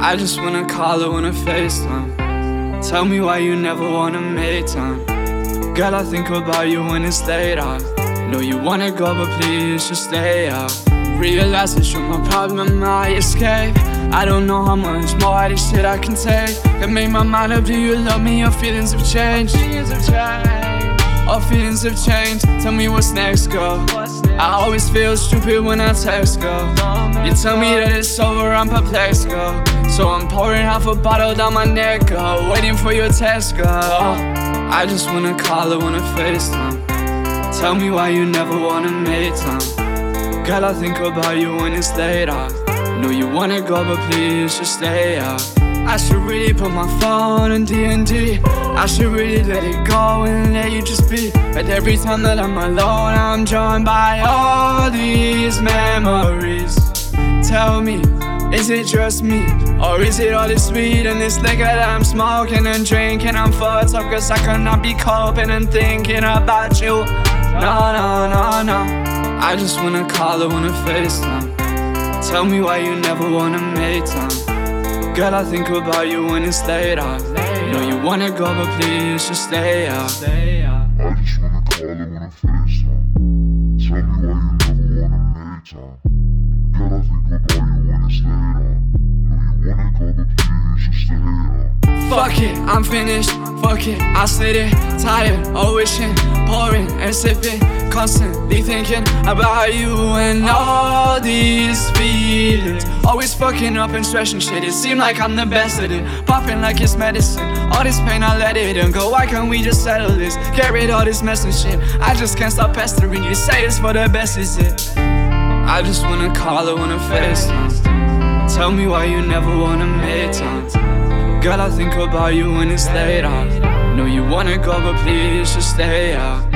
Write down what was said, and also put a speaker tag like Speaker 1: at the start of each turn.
Speaker 1: I just wanna call her on a FaceTime. Tell me why you never wanna make time. Girl, I think about you when it's late. I know you wanna go, but please just stay out. Realize that you're my problem, my escape. I don't know how much more of this shit I can take. Can make my mind up, do you love me? Your feelings have changed. Our feelings have changed. Tell me what's next, girl. I always feel stupid when I text, girl. You tell me that it's over, I'm perplexed, girl. So I'm pouring half a bottle down my neck, girl, waiting for your text, girl. I just wanna call her on a FaceTime. Tell me why you never wanna make time. Girl, I think about you when it's late. I know you wanna go, but please just stay out. I should really put my phone on D&D. I should really let it go and let you just be. But every time that I'm alone, I'm drawn by all these memories. Tell me, is it just me? Or is it all this weed and this liquor that I'm smoking and drinking? I'm fucked up cause I cannot be coping and thinking about you. No. I just wanna call her on a FaceTime. Tell me why you never wanna make time. Girl, I think about you when it's late. I know you wanna go, but please just stay out.
Speaker 2: I just wanna call her on a FaceTime. Tell me why you never wanna make time. Girl, I think about you when it's late. I know you wanna go, but please just stay out.
Speaker 1: Fuck it, I'm finished. Fuck it, I slid it. Tired of wishing, pouring and sipping. Constantly thinking about you and all these feelings. Always fucking up and stressing shit. It seems like I'm the best at it. Popping like it's medicine. All this pain, I let it in go. Why can't we just settle this? Get rid of all this mess and shit. I just can't stop pestering you. Say it's for the best, is it? I just wanna call her on a FaceTime. Tell me why you never wanna make time. Girl, I think about you when it's late. I know you wanna go, but please just stay out.